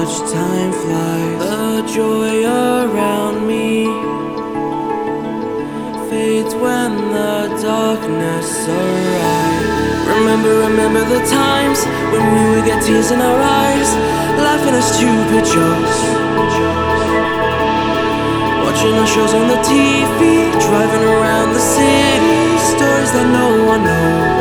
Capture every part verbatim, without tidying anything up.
much time flies. The joy around me fades when the darkness arrives. Remember, remember the times when we would get tears in our eyes, laughing at stupid jokes, watching our shows on the T V, driving around the city, stories that no one knows.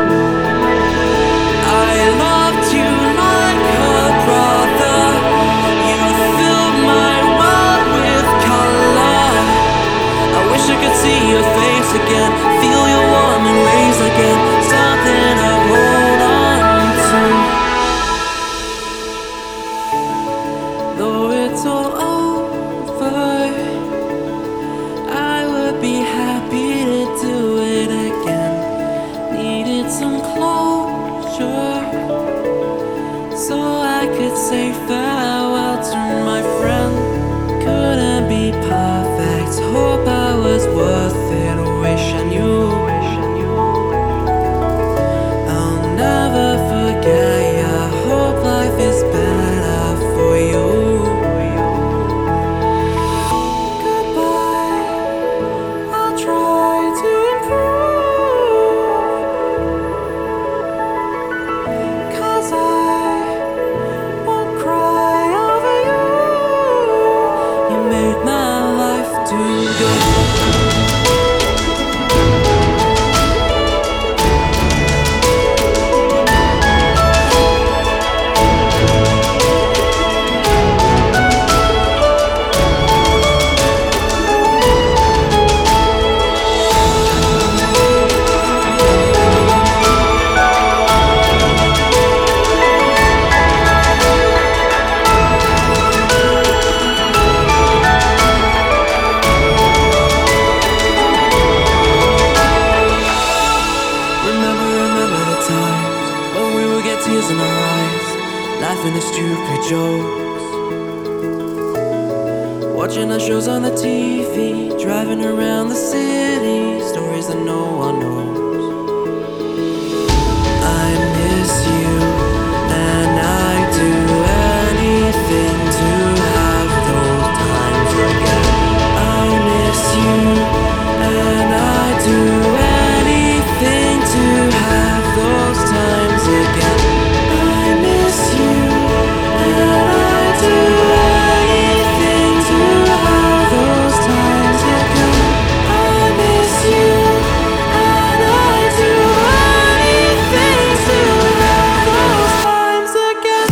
I loved you like a brother. You filled my world with color. I wish I could see your face again, feel your warm embrace again, something I hold on to. Though it's all over, I would be happy to do it again. Needed some closure, so I could say farewell to my friend. Couldn't be perfect, hope I was worth it. Wish I knew, I'll never forget you. Hope life is better for you. Goodbye, I'll try to improve, 'cause I won't cry over you. You made my life too good. Remember, remember the times when we would get tears in our eyes, laughing at stupid jokes, watching our shows on the T V, driving around the city, stories that no one knows. I miss you, and I do anything to have those times again. I miss you, and I do anything to have those times again. I miss you, and I do anything to have those times again. I miss you, and I do anything to have those times again.